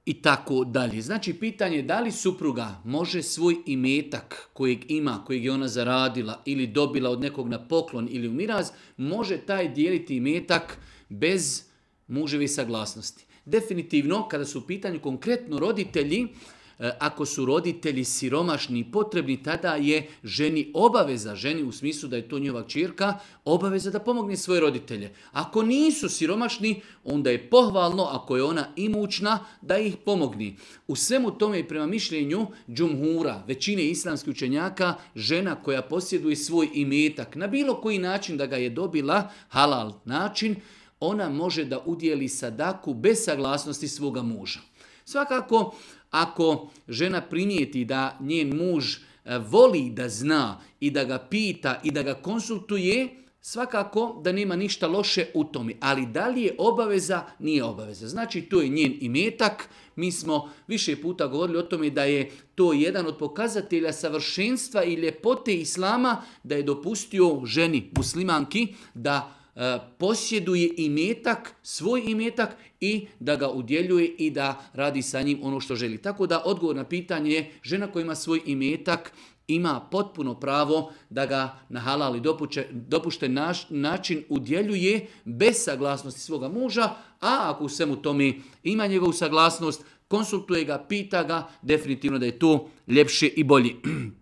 i tako dalje. Znači, pitanje je da li supruga može svoj imetak kojeg ima, kojeg je ona zaradila ili dobila od nekog na poklon ili u miraz, može taj dijeliti imetak bez muževi saglasnosti. Definitivno, kada su u pitanju konkretno roditelji, ako su roditelji siromašni i potrebni, tada je ženi obaveza, ženi u smislu da je to njova kćerka, obaveza da pomogne svoje roditelje. Ako nisu siromašni, onda je pohvalno, ako je ona imućna, da ih pomogni. U svemu tome i prema mišljenju džumhura, većine islamskih učenjaka, žena koja posjeduje svoj imetak, na bilo koji način da ga je dobila, halal način, ona može da udjeli sadaku bez saglasnosti svoga muža. Svakako, ako žena primijeti da njen muž voli da zna i da ga pita i da ga konsultuje, svakako da nema ništa loše u tome. Ali da li je obaveza? Nije obaveza. Znači, to je njen imetak. Mi smo više puta govorili o tome da je to jedan od pokazatelja savršenstva i ljepote islama, da je dopustio ženi muslimanki da posjeduje imetak, svoj imetak i da ga udjeljuje i da radi sa njim ono što želi. Tako da odgovor na pitanje je žena koja ima svoj imetak ima potpuno pravo da ga na halal i dopušten način udjeljuje bez saglasnosti svoga muža, a ako u svemu tome ima njegovu saglasnost, konsultuje ga, pita ga, definitivno da je to ljepše i bolje.